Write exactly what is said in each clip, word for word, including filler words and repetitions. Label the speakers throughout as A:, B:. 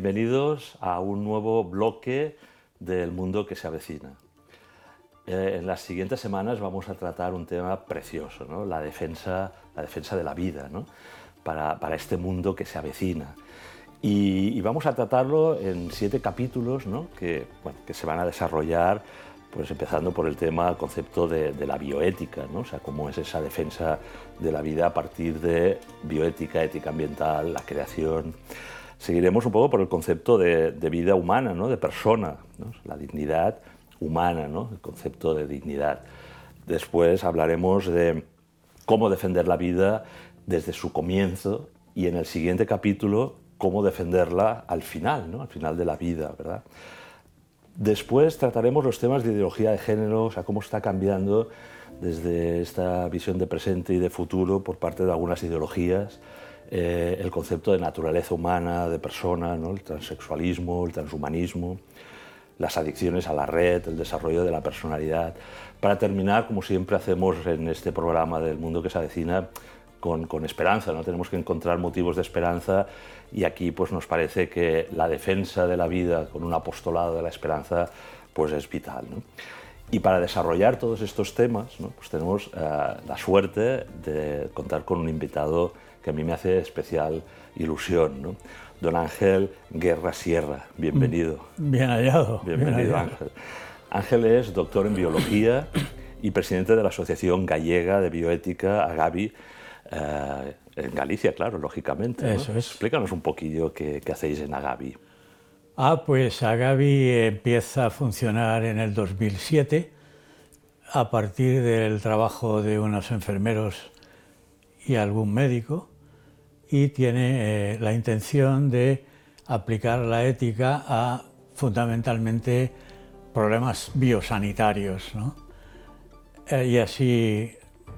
A: bienvenidos a un nuevo bloque del mundo que se avecina. Eh, en las siguientes semanas vamos a tratar un tema precioso, ¿no? la, defensa, la defensa de la vida, ¿no? para, para este mundo que se avecina. Y, y vamos a tratarlo en siete capítulos, ¿no? que, bueno, que se van a desarrollar, pues empezando por el tema, el concepto de, de la bioética, ¿no? O sea, cómo es esa defensa de la vida a partir de bioética, ética ambiental, la creación. Seguiremos un poco por el concepto de, de vida humana, ¿no? De persona, ¿no? La dignidad humana, ¿no? El concepto de dignidad. Después hablaremos de cómo defender la vida desde su comienzo y en el siguiente capítulo cómo defenderla al final, ¿no? Al final de la vida, ¿verdad? Después trataremos los temas de ideología de género, o sea, cómo está cambiando desde esta visión de presente y de futuro por parte de algunas ideologías eh, el concepto de naturaleza humana, de persona, ¿no? El transexualismo, el transhumanismo, las adicciones a la red, el desarrollo de la personalidad. Para terminar, como siempre hacemos en este programa del mundo que se avecina, con, con esperanza, ¿no? Tenemos que encontrar motivos de esperanza y aquí pues, nos parece que la defensa de la vida con un apostolado de la esperanza pues, es vital, ¿no? Y para desarrollar todos estos temas, ¿no? Pues tenemos uh, la suerte de contar con un invitado que a mí me hace especial ilusión, ¿no? Don Ángel Guerra Sierra, bienvenido.
B: Bien hallado.
A: Bienvenido, bien hallado. Ángel. Ángel es doctor en biología y presidente de la Asociación Gallega de Bioética, AGABI, eh, en Galicia, claro, lógicamente, ¿no?
B: Eso es.
A: Explícanos un poquillo qué, qué hacéis en AGABI.
B: Ah, pues AGABI empieza a funcionar en el dos mil siete a partir del trabajo de unos enfermeros y algún médico y tiene eh, la intención de aplicar la ética a fundamentalmente problemas biosanitarios, ¿no? Eh, y así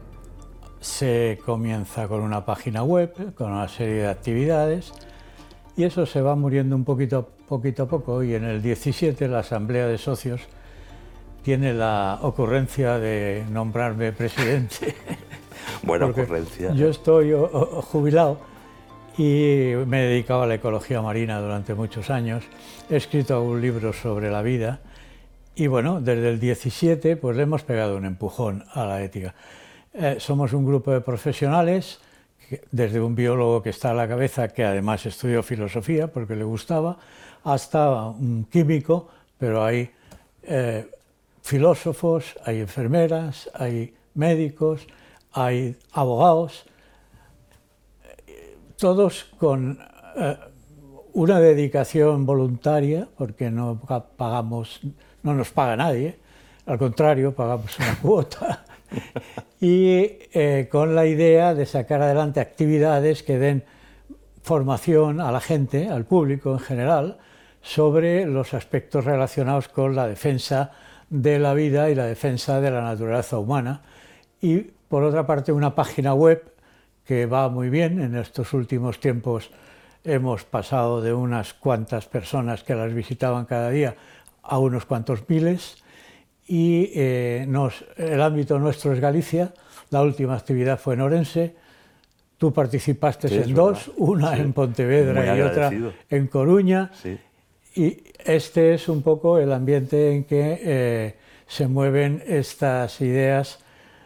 B: se comienza con una página web, con una serie de actividades y eso se va muriendo un poquito, poquito a poco y en el diecisiete la Asamblea de Socios tiene la ocurrencia de nombrarme presidente.
A: Buena ocurrencia.
B: Yo estoy o, o, jubilado y me he dedicado a la ecología marina durante muchos años. He escrito un libro sobre la vida y bueno, desde el diecisiete pues le hemos pegado un empujón a la ética. Eh, somos un grupo de profesionales, que, desde un biólogo que está a la cabeza, que además estudió filosofía porque le gustaba, hasta un químico, pero hay eh, filósofos, hay enfermeras, hay médicos, hay abogados, todos con eh, una dedicación voluntaria, porque no pagamos, no nos paga nadie, al contrario, pagamos una cuota, y eh, con la idea de sacar adelante actividades que den formación a la gente, al público en general, sobre los aspectos relacionados con la defensa de la vida y la defensa de la naturaleza humana. Y por otra parte una página web que va muy bien. En estos últimos tiempos hemos pasado de unas cuantas personas que las visitaban cada día a unos cuantos miles y eh, nos, el ámbito nuestro es Galicia. La última actividad fue en Orense. Tú participaste sí, en dos, verdad. una sí. en Pontevedra y otra en Coruña. Sí. Y este es un poco el ambiente en que eh, se mueven estas ideas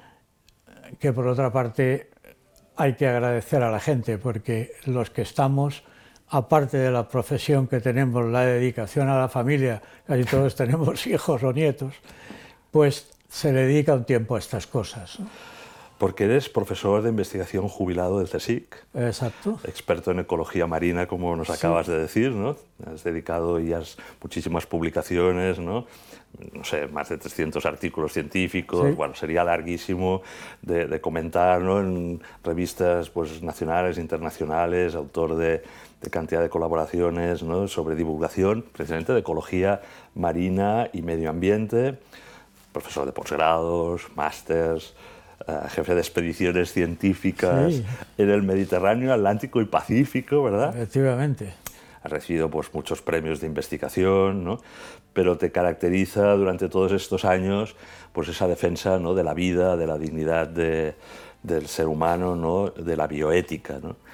B: que por otra parte hay que agradecer a la gente porque los que estamos, aparte de la profesión que tenemos, la dedicación a la familia, casi todos tenemos hijos o nietos, pues se dedica un tiempo a estas cosas, ¿no?
A: Porque eres profesor de investigación jubilado del CSIC.
B: Exacto.
A: Experto en ecología marina, como nos acabas sí. de decir, ¿no? Has dedicado ya muchísimas publicaciones, ¿no? No sé, más de trescientos artículos científicos, sí. bueno, sería larguísimo de, de comentar, ¿no? En revistas pues, nacionales, internacionales, autor de, de cantidad de colaboraciones, ¿no? Sobre divulgación, precisamente de ecología marina y medio ambiente, profesor de posgrados, másters, Uh, jefe de expediciones científicas sí. en el Mediterráneo, Atlántico y Pacífico, ¿verdad?
B: Efectivamente.
A: Has recibido pues, muchos premios de investigación, ¿no? Pero te caracteriza durante todos estos años pues, esa defensa, ¿no? de la vida, de la dignidad de, del ser humano, ¿no? de la bioética, ¿no?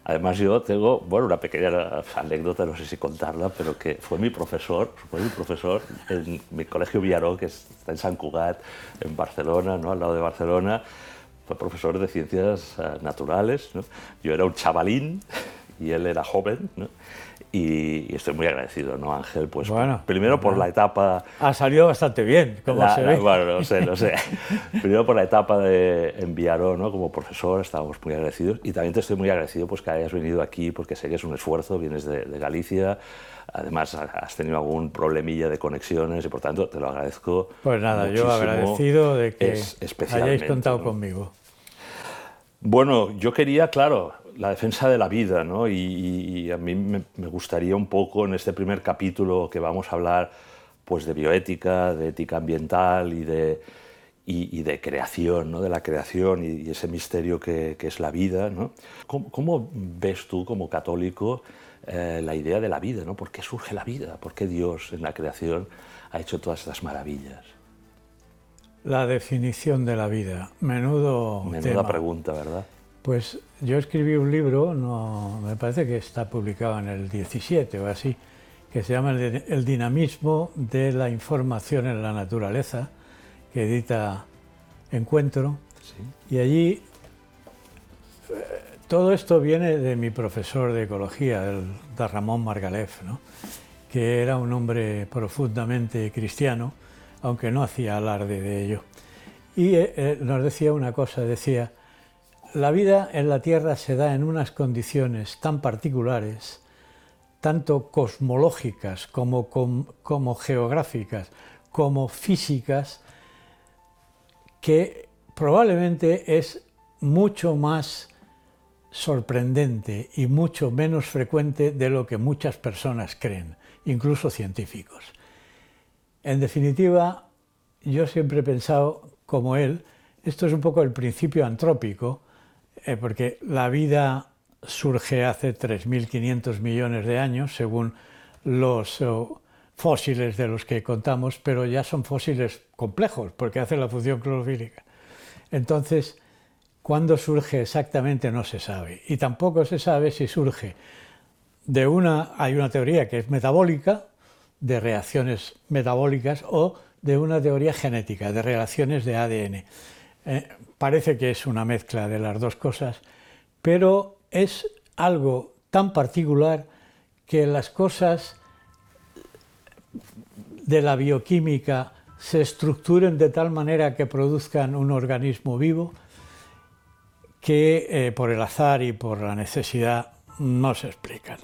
A: Además yo tengo, bueno, una pequeña anécdota, no sé si contarla, pero que fue mi profesor, fue mi profesor en mi colegio Villaró, que está en Sant Cugat, en Barcelona, ¿no? Al lado de Barcelona. Fue profesor de ciencias uh, naturales, ¿no? Yo era un chavalín y él era joven, ¿no? Y, y estoy muy agradecido, ¿no, Ángel? Pues
B: bueno,
A: primero por
B: bueno.
A: la etapa...
B: Ha salido bastante bien, como
A: la,
B: se
A: la,
B: ve.
A: Bueno, no sé, no sé. Primero por la etapa de en Villaró, ¿no? Como profesor, estábamos muy agradecidos. Y también te estoy muy agradecido pues, que hayas venido aquí, porque sé que es un esfuerzo, vienes de, de Galicia, además has tenido algún problemilla de conexiones y por tanto te lo agradezco.
B: Pues nada,
A: muchísimo,
B: yo agradecido de que
A: es, especialmente,
B: hayáis contado,
A: ¿no?
B: conmigo.
A: Bueno, yo quería, claro, la defensa de la vida, ¿no? Y, y a mí me, me gustaría un poco en este primer capítulo que vamos a hablar pues, de bioética, de ética ambiental y de, y, y de creación, ¿no? De la creación y, y ese misterio que, que es la vida, ¿no? ¿Cómo, cómo ves tú como católico eh, la idea de la vida, ¿no? ¿Por qué surge la vida? ¿Por qué Dios en la creación ha hecho todas estas maravillas?
B: La definición de la vida, menudo
A: Menuda
B: tema.
A: pregunta, ¿verdad?
B: Pues yo escribí un libro, no, me parece que está publicado en el diecisiete o así, que se llama El dinamismo de la información en la naturaleza, que edita Encuentro. Sí. Y allí eh, todo esto viene de mi profesor de ecología, el de Ramón Margalef, ¿no? Que era un hombre profundamente cristiano, aunque no hacía alarde de ello. Y eh, nos decía una cosa, decía, la vida en la Tierra se da en unas condiciones tan particulares, tanto cosmológicas como, como, como geográficas, como físicas, que probablemente es mucho más sorprendente y mucho menos frecuente de lo que muchas personas creen, incluso científicos. En definitiva, yo siempre he pensado, como él, esto es un poco el principio antrópico, eh, porque la vida surge hace tres mil quinientos millones de años, según los oh, fósiles de los que contamos, pero ya son fósiles complejos, porque hacen la función clorofílica. Entonces, ¿cuándo surge exactamente? No se sabe. Y tampoco se sabe si surge de una... Hay una teoría que es metabólica, de reacciones metabólicas, o de una teoría genética, de reacciones de A D N. Eh, parece que es una mezcla de las dos cosas, pero es algo tan particular que las cosas de la bioquímica se estructuren de tal manera que produzcan un organismo vivo que eh, por el azar y por la necesidad no se explican.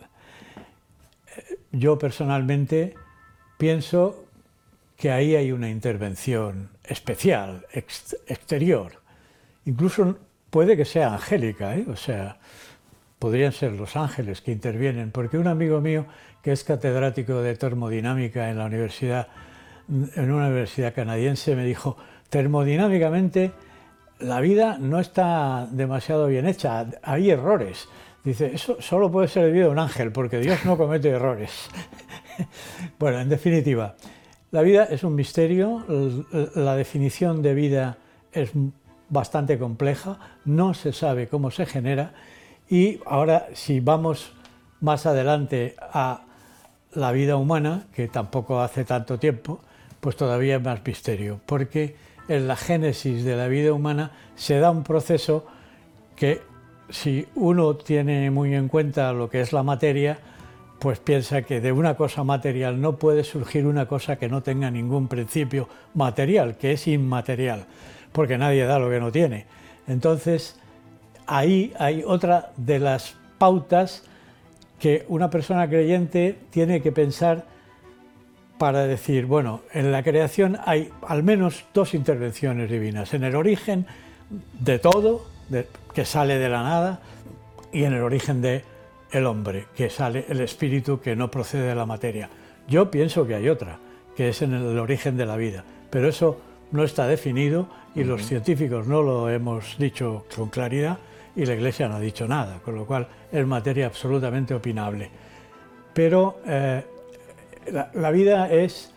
B: Yo personalmente pienso que ahí hay una intervención especial, ex exterior. Incluso puede que sea angélica, ¿eh? O sea, podrían ser los ángeles que intervienen, porque un amigo mío que es catedrático de termodinámica en la universidad, en una universidad canadiense, me dijo, termodinámicamente la vida no está demasiado bien hecha, hay errores. Dice, eso solo puede ser debido a un ángel, porque Dios no comete errores. Bueno, en definitiva, la vida es un misterio, la definición de vida es bastante compleja, no se sabe cómo se genera, y ahora si vamos más adelante a la vida humana, que tampoco hace tanto tiempo, pues todavía es más misterio, porque en la génesis de la vida humana se da un proceso que, si uno tiene muy en cuenta lo que es la materia, pues piensa que de una cosa material no puede surgir una cosa que no tenga ningún principio material, que es inmaterial, porque nadie da lo que no tiene. Entonces, ahí hay otra de las pautas que una persona creyente tiene que pensar para decir, bueno, en la creación hay al menos dos intervenciones divinas, en el origen de todo, de, que sale de la nada, y en el origen de el hombre, que sale el espíritu que no procede de la materia. Yo pienso que hay otra, que es en el origen de la vida, pero eso no está definido y uh-huh. los científicos no lo hemos dicho con claridad y la Iglesia no ha dicho nada, con lo cual es materia absolutamente opinable. Pero eh, la, la vida es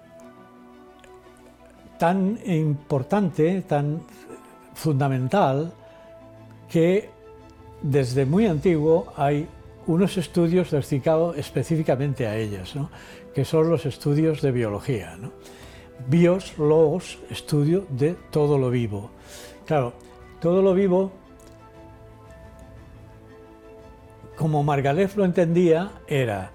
B: tan importante, tan fundamental, que desde muy antiguo hay unos estudios dedicados específicamente a ellas, ¿no? Que son los estudios de biología, ¿no? Bios, logos, estudio de todo lo vivo. Claro, todo lo vivo, como Margalef lo entendía, era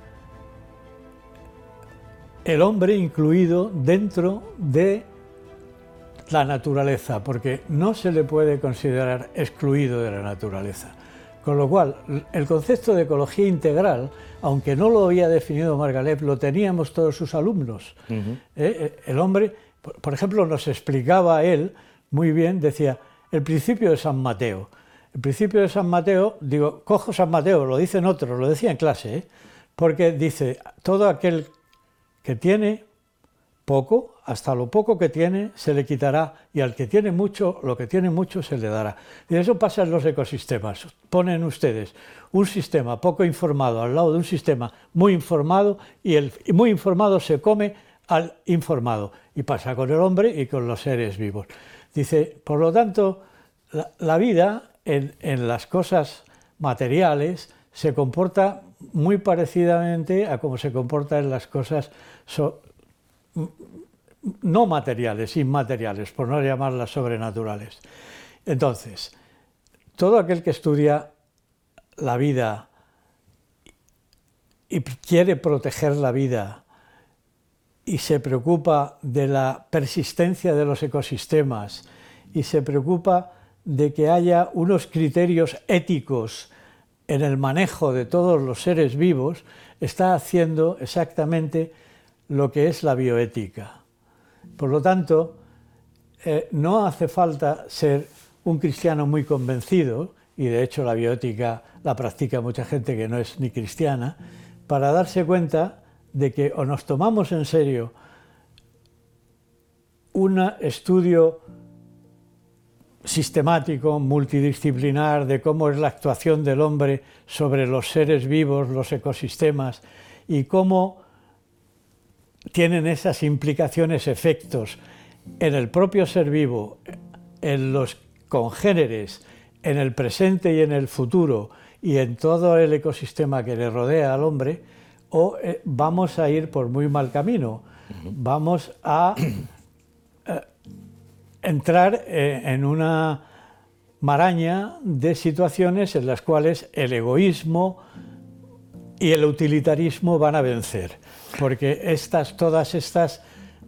B: el hombre incluido dentro de la naturaleza, porque no se le puede considerar excluido de la naturaleza. Con lo cual, el concepto de ecología integral, aunque no lo había definido Margalef, lo teníamos todos sus alumnos. Uh-huh. ¿Eh? El hombre, por ejemplo, nos explicaba él muy bien, decía, el principio de San Mateo. El principio de San Mateo, digo, cojo San Mateo, lo dicen otros, lo decía en clase, ¿eh? Porque dice, todo aquel que tiene poco, hasta lo poco que tiene se le quitará, y al que tiene mucho, lo que tiene mucho se le dará. Y eso pasa en los ecosistemas. Ponen ustedes un sistema poco informado al lado de un sistema muy informado, y el muy informado se come al informado. Y pasa con el hombre y con los seres vivos. Dice, por lo tanto, la, la vida en, en las cosas materiales se comporta muy parecidamente a cómo se comporta en las cosas so, no materiales, inmateriales, por no llamarlas sobrenaturales. Entonces, todo aquel que estudia la vida y quiere proteger la vida y se preocupa de la persistencia de los ecosistemas y se preocupa de que haya unos criterios éticos en el manejo de todos los seres vivos, está haciendo exactamente lo que es la bioética. Por lo tanto, eh, no hace falta ser un cristiano muy convencido, y de hecho la bioética la practica mucha gente que no es ni cristiana, para darse cuenta de que o nos tomamos en serio un estudio sistemático, multidisciplinar, de cómo es la actuación del hombre sobre los seres vivos, los ecosistemas, y cómo tienen esas implicaciones, efectos en el propio ser vivo, en los congéneres, en el presente y en el futuro, y en todo el ecosistema que le rodea al hombre, o eh, vamos a ir por muy mal camino. Vamos a eh, entrar eh, en una maraña de situaciones en las cuales el egoísmo y el utilitarismo van a vencer, porque estas, todas estas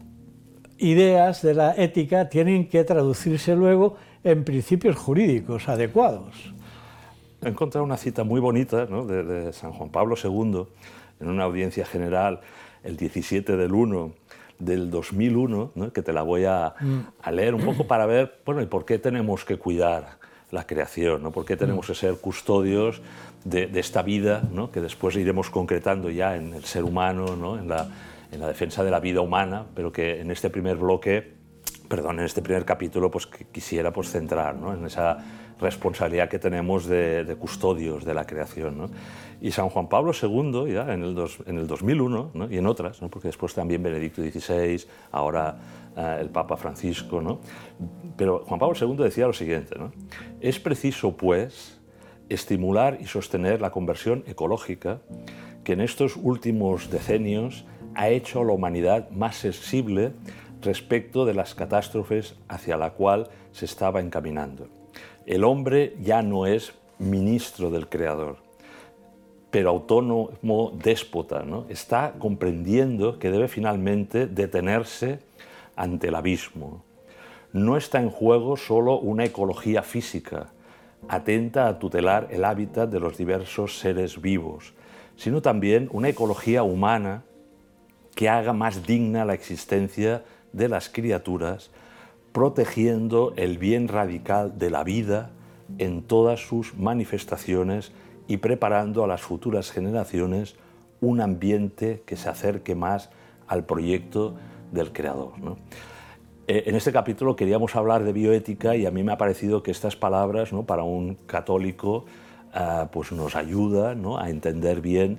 B: ideas de la ética tienen que traducirse luego en principios jurídicos adecuados.
A: He encontrado una cita muy bonita, ¿no?, de, de San Juan Pablo segundo, en una audiencia general el diecisiete del uno del dos mil uno, ¿no?, que te la voy a, a leer un poco para ver, bueno, ¿y por qué tenemos que cuidar la creación, ¿no? ¿Por qué tenemos que ser custodios de, de esta vida, ¿no?, que después iremos concretando ya en el ser humano, ¿no?, en la, en la defensa de la vida humana, pero que en este primer bloque, perdón, en este primer capítulo, pues que quisiera pues, centrar, ¿no?, en esa responsabilidad que tenemos de, de custodios de la creación, ¿no? Y San Juan Pablo segundo, ya en el, dos, en el dos mil uno, ¿no?, y en otras, ¿no?, porque después también Benedicto dieciséis, ahora eh, el Papa Francisco, ¿no?, pero Juan Pablo segundo decía lo siguiente, ¿no?: es preciso, pues, estimular y sostener la conversión ecológica que en estos últimos decenios ha hecho a la humanidad más sensible respecto de las catástrofes hacia la cual se estaba encaminando. El hombre ya no es ministro del Creador, pero autónomo déspota, ¿no? Está comprendiendo que debe finalmente detenerse ante el abismo. No está en juego solo una ecología física, atenta a tutelar el hábitat de los diversos seres vivos, sino también una ecología humana que haga más digna la existencia de las criaturas, protegiendo el bien radical de la vida en todas sus manifestaciones y preparando a las futuras generaciones un ambiente que se acerque más al proyecto del Creador, ¿no? Eh, en este capítulo queríamos hablar de bioética y a mí me ha parecido que estas palabras, ¿no?, para un católico eh, pues nos ayudan, ¿no?, a entender bien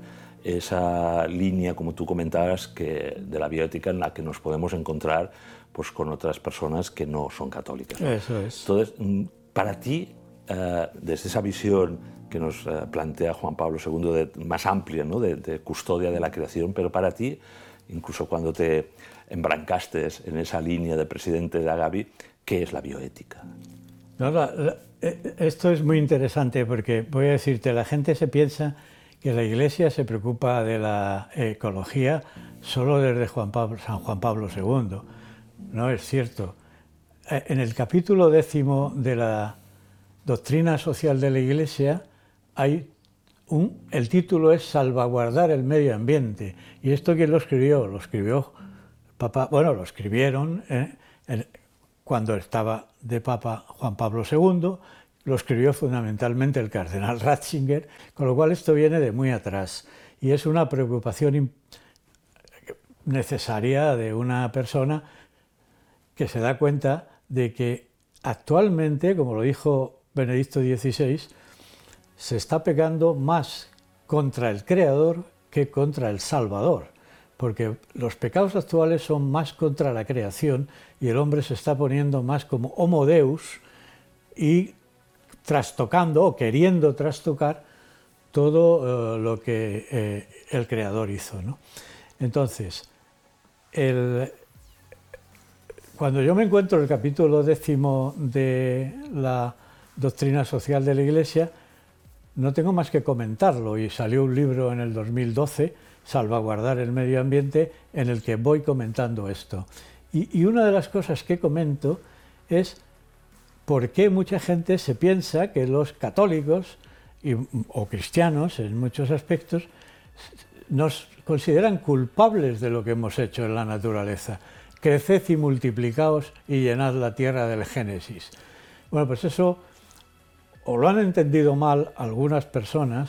A: esa línea, como tú comentabas, que, de la bioética en la que nos podemos encontrar pues, con otras personas que no son católicas, ¿no?
B: Eso es.
A: Entonces, para ti, eh, desde esa visión que nos eh, plantea Juan Pablo segundo, de, más amplia, ¿no? de, de custodia de la creación, pero para ti, incluso cuando te embrancaste en esa línea de presidente de Agavi, ¿qué es la bioética?
B: No, la, la, esto es muy interesante porque, voy a decirte, la gente se piensa que la Iglesia se preocupa de la ecología solo desde Juan Pablo, San Juan Pablo segundo. No es cierto. En el capítulo décimo de la doctrina social de la Iglesia hay un, el título es Salvaguardar el medio ambiente. ¿Y esto quién lo escribió? Lo escribió Papa, bueno, lo escribieron eh, en, cuando estaba de Papa Juan Pablo segundo, lo escribió fundamentalmente el cardenal Ratzinger, con lo cual esto viene de muy atrás y es una preocupación necesaria de una persona que se da cuenta de que actualmente, como lo dijo Benedicto dieciséis, se está pegando más contra el Creador que contra el Salvador, porque los pecados actuales son más contra la creación y el hombre se está poniendo más como homo deus y trastocando o queriendo trastocar todo uh, lo que eh, el Creador hizo, ¿no? Entonces, el, cuando yo me encuentro en el capítulo décimo de la doctrina social de la Iglesia, no tengo más que comentarlo y salió un libro en el dos mil doce, Salvaguardar el medio ambiente, en el que voy comentando esto. Y, y una de las cosas que comento es por qué mucha gente se piensa que los católicos y, o cristianos, en muchos aspectos, nos consideran culpables de lo que hemos hecho en la naturaleza. Creced y multiplicaos y llenad la tierra del Génesis. Bueno, pues eso o lo han entendido mal algunas personas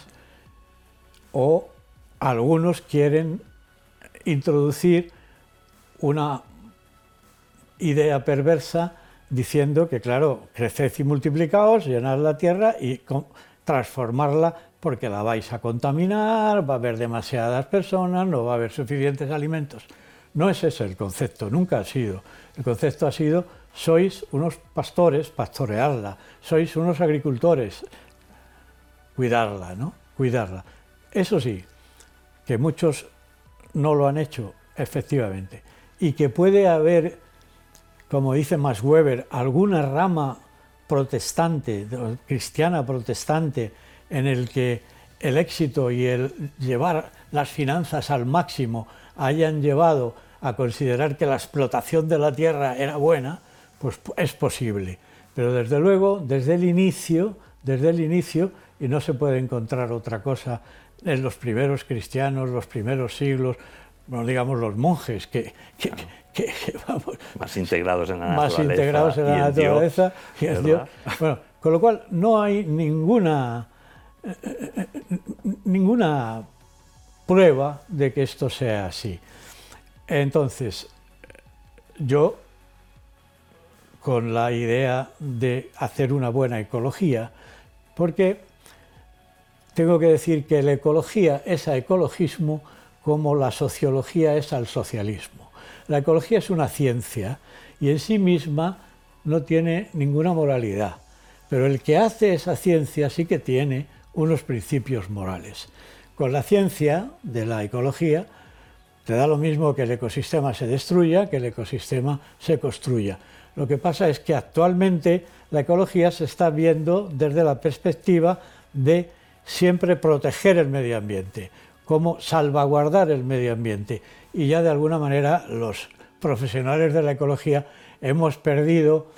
B: o algunos quieren introducir una idea perversa diciendo que, claro, creced y multiplicaos, llenad la tierra y transformarla porque la vais a contaminar, va a haber demasiadas personas, no va a haber suficientes alimentos. No es ese el concepto, nunca ha sido. El concepto ha sido, sois unos pastores, pastorearla, sois unos agricultores, cuidarla, ¿no? Cuidarla. Eso sí, que muchos no lo han hecho, efectivamente, y que puede haber, como dice Max Weber, alguna rama protestante, cristiana protestante, en el que el éxito y el llevar las finanzas al máximo hayan llevado a considerar que la explotación de la tierra era buena, pues es posible. Pero desde luego, desde el inicio, desde el inicio, y no se puede encontrar otra cosa en los primeros cristianos, los primeros siglos, no digamos los monjes, que, que,
A: claro.
B: que, que vamos,
A: más integrados en la
B: más
A: naturaleza,
B: integrados en la
A: y en
B: naturaleza
A: Dios,
B: y en Dios. Bueno, con lo cual no hay ninguna eh, ninguna prueba de que esto sea así. Entonces, yo, con la idea de hacer una buena ecología, porque tengo que decir que la ecología es a ecologismo como la sociología es al socialismo. La ecología es una ciencia y en sí misma no tiene ninguna moralidad, pero el que hace esa ciencia sí que tiene unos principios morales. Con la ciencia de la ecología te da lo mismo que el ecosistema se destruya, que el ecosistema se construya. Lo que pasa es que actualmente la ecología se está viendo desde la perspectiva de siempre proteger el medio ambiente, como salvaguardar el medio ambiente. Y ya de alguna manera los profesionales de la ecología hemos perdido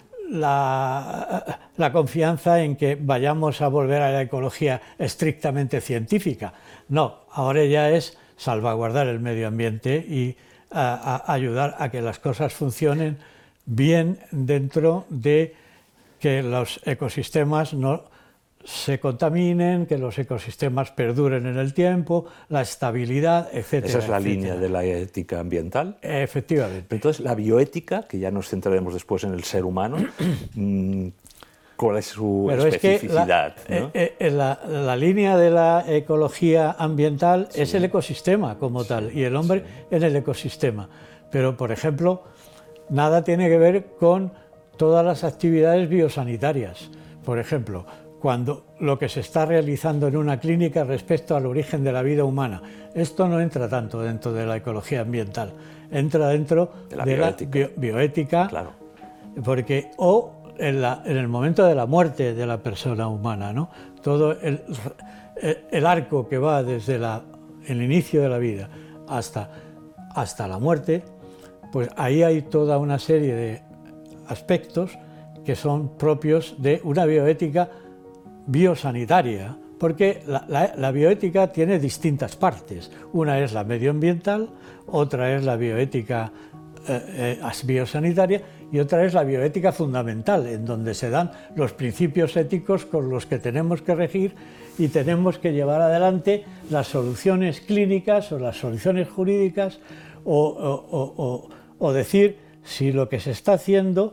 B: la, la confianza en que vayamos a volver a la ecología estrictamente científica. No, ahora ya es salvaguardar el medio ambiente y a, a ayudar a que las cosas funcionen bien dentro de que los ecosistemas no se contaminen, que los ecosistemas perduren en el tiempo, la estabilidad, etcétera.
A: Esa es la
B: etcétera.
A: línea de la ética ambiental.
B: Efectivamente.
A: Entonces, la bioética, que ya nos centraremos después en el ser humano, ¿cuál es su
B: Pero
A: especificidad?
B: Es que la,
A: ¿no?
B: eh, eh, la, la línea de la ecología ambiental sí. es el ecosistema como sí, tal, y el hombre sí. en el ecosistema. Pero, por ejemplo, nada tiene que ver con todas las actividades biosanitarias. Por ejemplo, cuando lo que se está realizando en una clínica respecto al origen de la vida humana. Esto no entra tanto dentro de la ecología ambiental, entra dentro
A: de la
B: de
A: bioética,
B: la bio, bioética,
A: claro.
B: Porque o en, la, en el momento de la muerte de la persona humana, ¿no? Todo el, el arco que va desde la, el inicio de la vida hasta, hasta la muerte, pues ahí hay toda una serie de aspectos que son propios de una bioética biosanitaria, porque la, la, la bioética tiene distintas partes. Una es la medioambiental, otra es la bioética eh, eh, biosanitaria y otra es la bioética fundamental, en donde se dan los principios éticos con los que tenemos que regir y tenemos que llevar adelante las soluciones clínicas o las soluciones jurídicas o, o, o, o decir si lo que se está haciendo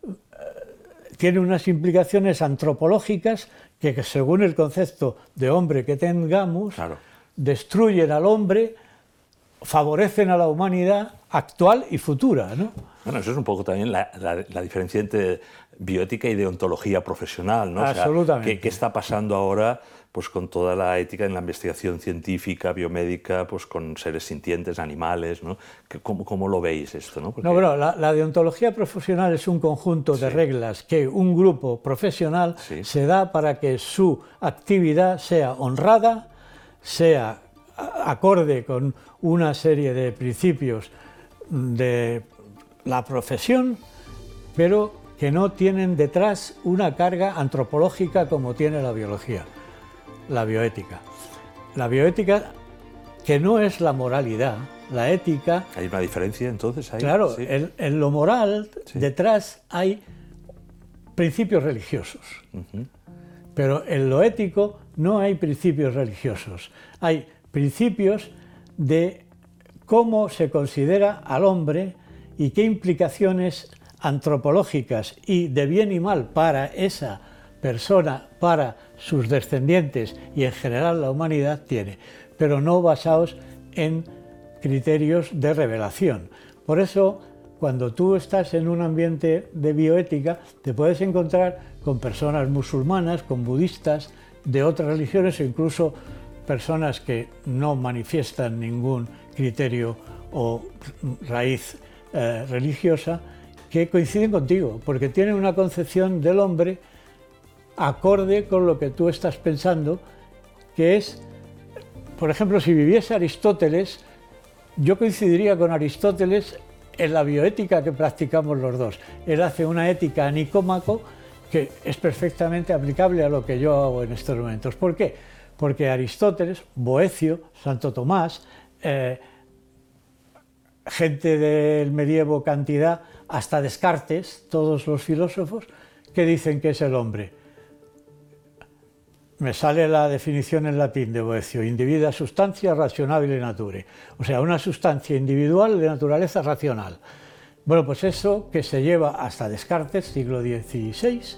B: tiene unas implicaciones antropológicas que, según el concepto de hombre que tengamos, claro, destruyen al hombre, favorecen a la humanidad actual y futura, ¿no?
A: Bueno, eso es un poco también la, la, la diferencia entre bioética y deontología profesional, ¿no?
B: Absolutamente.
A: O sea, ¿qué, ¿qué está pasando ahora pues, con toda la ética en la investigación científica, biomédica, pues, con seres sintientes, animales, ¿no? ¿Cómo, cómo lo veis esto, ¿no? Porque...
B: No, bueno, la, la deontología profesional es un conjunto de sí. reglas que un grupo profesional sí. se da para que su actividad sea honrada, sea acorde con una serie de principios de la profesión, pero que no tienen detrás una carga antropológica como tiene la biología, la bioética. La bioética, que no es la moralidad, la ética...
A: ¿Hay una diferencia entonces ahí?
B: Claro,
A: sí.
B: en, en lo moral, sí. detrás hay principios religiosos, uh-huh. pero en lo ético no hay principios religiosos, hay principios de cómo se considera al hombre y qué implicaciones antropológicas y de bien y mal para esa persona, para sus descendientes y en general la humanidad tiene, pero no basados en criterios de revelación. Por eso, cuando tú estás en un ambiente de bioética, te puedes encontrar con personas musulmanas, con budistas, de otras religiones o incluso personas que no manifiestan ningún criterio o raíz eh, religiosa, que coinciden contigo, porque tienen una concepción del hombre acorde con lo que tú estás pensando, que es, por ejemplo, si viviese Aristóteles, yo coincidiría con Aristóteles en la bioética que practicamos los dos. Él hace una ética a Nicómaco que es perfectamente aplicable a lo que yo hago en estos momentos. ¿Por qué? Porque Aristóteles, Boecio, Santo Tomás, eh, gente del medievo cantidad, hasta Descartes, todos los filósofos, que dicen que es el hombre. Me sale la definición en latín de Boecio: individa substantia rationabile nature, o sea, una sustancia individual de naturaleza racional. Bueno, pues eso que se lleva hasta Descartes, siglo dieciséis,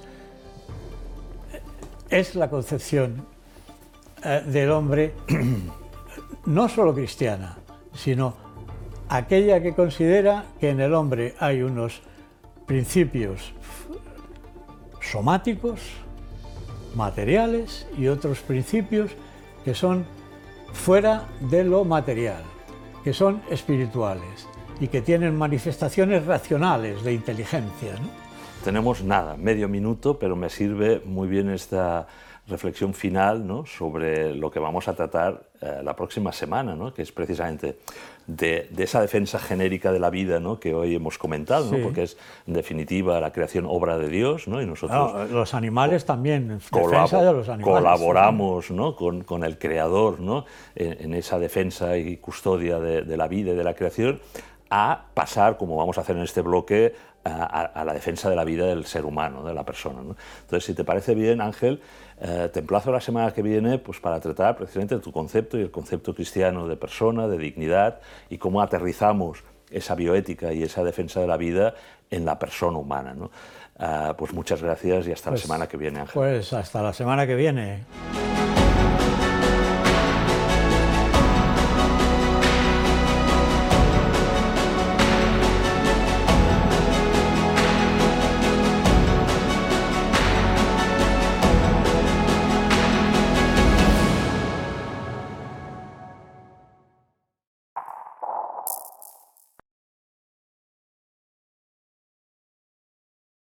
B: es la concepción eh, del hombre, no solo cristiana, sino aquella que considera que en el hombre hay unos principios somáticos, materiales y otros principios que son fuera de lo material, que son espirituales y que tienen manifestaciones racionales de inteligencia, ¿no?
A: Tenemos nada, medio minuto, pero me sirve muy bien esta reflexión final, ¿no?, sobre lo que vamos a tratar eh, la próxima semana, ¿no?, que es precisamente de, de esa defensa genérica de la vida, ¿no?, que hoy hemos comentado, sí. ¿no?, porque es en definitiva la creación obra de Dios, ¿no?, y nosotros
B: no, los animales también, defensa de los animales,
A: colaboramos, ¿no?, con, con el Creador, ¿no?, en, en esa defensa y custodia de, de la vida y de la creación, a pasar, como vamos a hacer en este bloque, a, a la defensa de la vida del ser humano, de la persona, ¿no? Entonces, si te parece bien, Ángel, eh, te emplazo la semana que viene pues, para tratar precisamente tu concepto y el concepto cristiano de persona, de dignidad, y cómo aterrizamos esa bioética y esa defensa de la vida en la persona humana, ¿no? Uh, pues muchas gracias y hasta pues, la semana que viene, Ángel.
B: Pues hasta la semana que viene.